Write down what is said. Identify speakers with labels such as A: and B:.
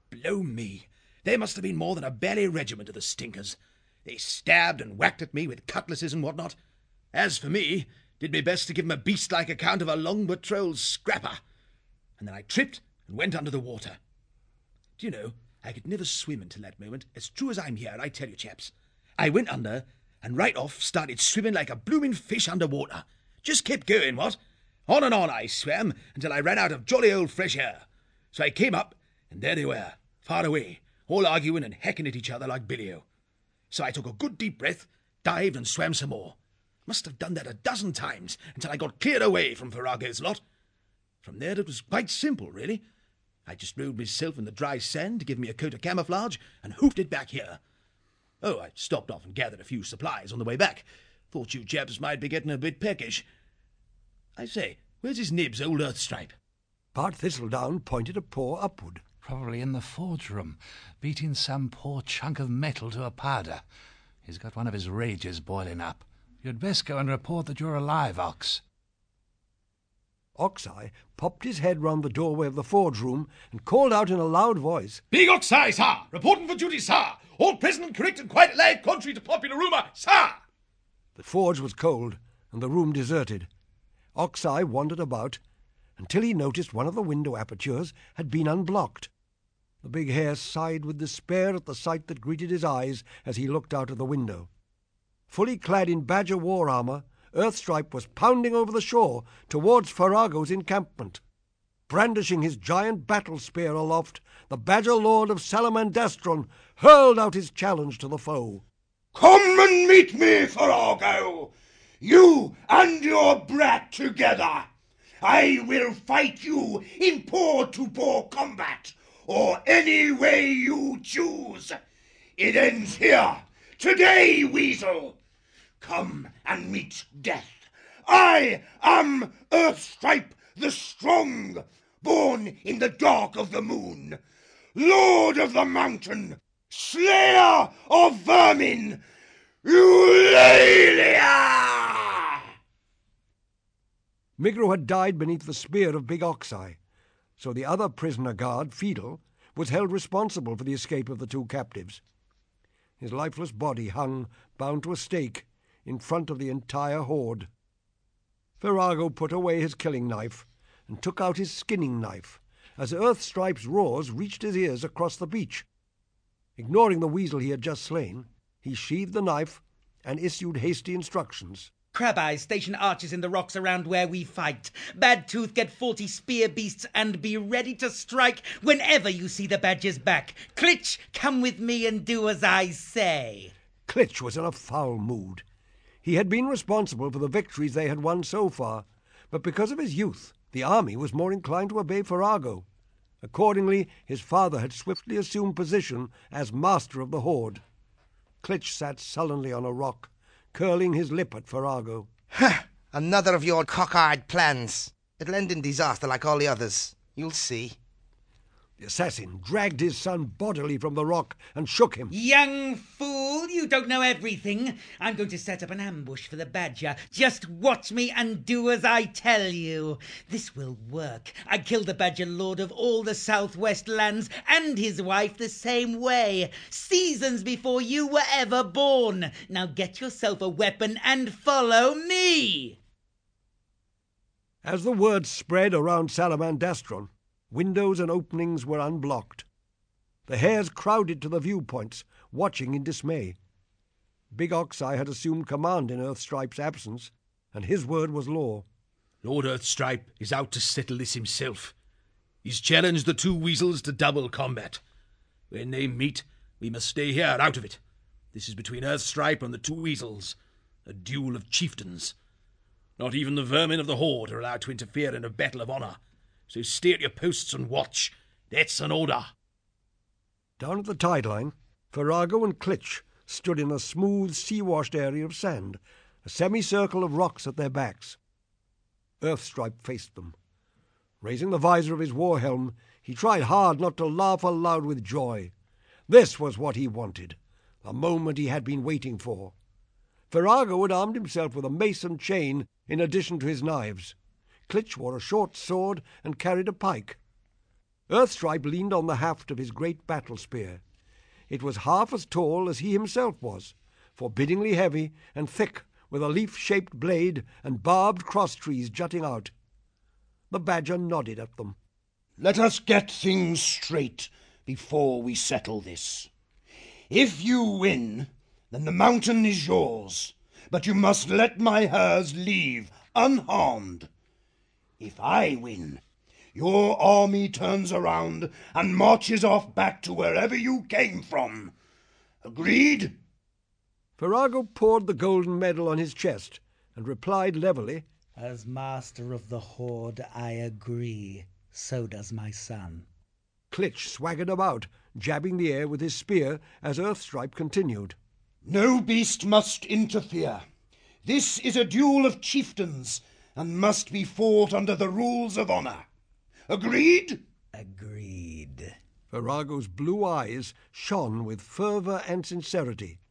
A: Blow me! There must have been more than a bally regiment of the stinkers. They stabbed and whacked at me with cutlasses and what not. As for me, did me best to give 'em a beast-like account of a long patrol scrapper. And then I tripped and went under the water. Do you know, I could never swim until that moment. As true as I'm here, I tell you, chaps. I went under, and right off started swimming like a blooming fish underwater. Just kept going, what? On and on I swam until I ran out of jolly old fresh air. So I came up, and there they were, far away, all arguing and hecking at each other like billy-o. So I took a good deep breath, dived and swam some more. Must have done that a dozen times until I got clear away from Virago's lot. From there it was quite simple, really. I just rolled myself in the dry sand to give me a coat of camouflage and hoofed it back here. Oh, I stopped off and gathered a few supplies on the way back. Thought you chaps might be getting a bit peckish. I say, where's his nibs, old Earthstripe?
B: Bart Thistledown pointed a paw upward.
C: Probably in the forge room, beating some poor chunk of metal to a powder. He's got one of his rages boiling up. You'd best go and report that you're alive, Ox.
B: Oxeye popped his head round the doorway of the forge room and called out in a loud voice,
D: "Big Oxeye, sir! Reporting for duty, sir! All present and correct and quite alive, contrary to popular rumour, sir!"
B: The forge was cold and the room deserted. Oxeye wandered about until he noticed one of the window apertures had been unblocked. The big hare sighed with despair at the sight that greeted his eyes as he looked out of the window. Fully clad in badger war armour, Earthstripe was pounding over the shore towards Virago's encampment. Brandishing his giant battle spear aloft, the badger lord of Salamandastron hurled out his challenge to the foe.
E: "Come and meet me, Virago! You and your brat together! I will fight you in paw-to-paw combat, or any way you choose. It ends here, today, Weasel! Come and meet death. I am Earthstripe the Strong, born in the dark of the moon, lord of the mountain, slayer of vermin, Eulalia!"
B: Migro had died beneath the spear of Big Oxeye, so the other prisoner guard, Fiedel, was held responsible for the escape of the two captives. His lifeless body hung, bound to a stake, in front of the entire horde. Virago put away his killing knife and took out his skinning knife as Earthstripe's roars reached his ears across the beach. Ignoring the weasel he had just slain, he sheathed the knife and issued hasty instructions.
F: Crab-Eyes, station archers in the rocks around where we fight. Bad Tooth, get 40 spear beasts and be ready to strike whenever you see the badger's back. Klitch, come with me and do as I say.
B: Klitch was in a foul mood. He had been responsible for the victories they had won so far, but because of his youth, the army was more inclined to obey Virago. Accordingly, his father had swiftly assumed position as master of the horde. Klitch sat sullenly on a rock, curling his lip at Virago.
G: Another of your cock-eyed plans. It'll end in disaster like all the others. You'll see.
B: The assassin dragged his son bodily from the rock and shook him.
F: Young fool, you don't know everything. I'm going to set up an ambush for the badger. Just watch me and do as I tell you. This will work. I killed the badger lord of all the southwest lands and his wife the same way, seasons before you were ever born. Now get yourself a weapon and follow me.
B: As the word spread around Salamandastron, windows and openings were unblocked. The hares crowded to the viewpoints, watching in dismay. Big Oxeye had assumed command in Earthstripe's absence, and his word was law.
A: Lord Earthstripe is out to settle this himself. He's challenged the two weasels to double combat. When they meet, we must stay here, out of it. This is between Earthstripe and the two weasels, a duel of chieftains. Not even the vermin of the horde are allowed to interfere in a battle of honour. So stay at your posts and watch. That's an order.
B: Down at the tide line, Virago and Klitch stood in a smooth, sea-washed area of sand, a semicircle of rocks at their backs. Earthstripe faced them. Raising the visor of his war helm, he tried hard not to laugh aloud with joy. This was what he wanted, the moment he had been waiting for. Virago had armed himself with a mace and chain in addition to his knives. Klitch wore a short sword and carried a pike. Earthstripe leaned on the haft of his great battle spear. It was half as tall as he himself was, forbiddingly heavy and thick, with a leaf-shaped blade and barbed cross-trees jutting out. The badger nodded at them.
E: Let us get things straight before we settle this. If you win, then the mountain is yours, but you must let my hares leave unharmed. If I win, your army turns around and marches off back to wherever you came from. Agreed?
B: Virago poured the golden medal on his chest and replied levelly,
F: As master of the horde, I agree. So does my son.
B: Klitsch swaggered about, jabbing the air with his spear as Earthstripe continued.
E: No beast must interfere. This is a duel of chieftains and must be fought under the rules of honor. Agreed?
F: Agreed.
B: Virago's blue eyes shone with fervour and sincerity.